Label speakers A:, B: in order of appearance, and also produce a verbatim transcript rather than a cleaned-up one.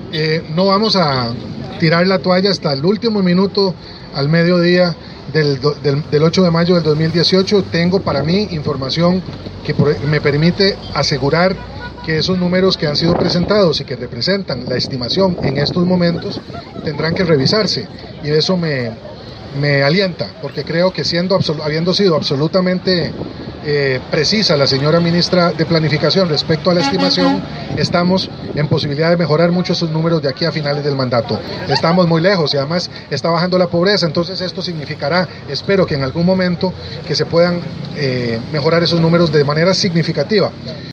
A: Eh, no vamos a tirar la toalla hasta el último minuto al mediodía del, del, del ocho de mayo del dos mil dieciocho. Tengo para mí información que por, me permite asegurar que esos números que han sido presentados y que representan la estimación en estos momentos tendrán que revisarse, y eso me, me alienta, porque creo que siendo habiendo sido absolutamente eh, precisa la señora ministra de Planificación respecto a la estimación, estamos en posibilidad de mejorar mucho esos números de aquí a finales del mandato. Estamos muy lejos y además está bajando la pobreza, entonces esto significará, espero que en algún momento, que se puedan eh, mejorar esos números de manera significativa.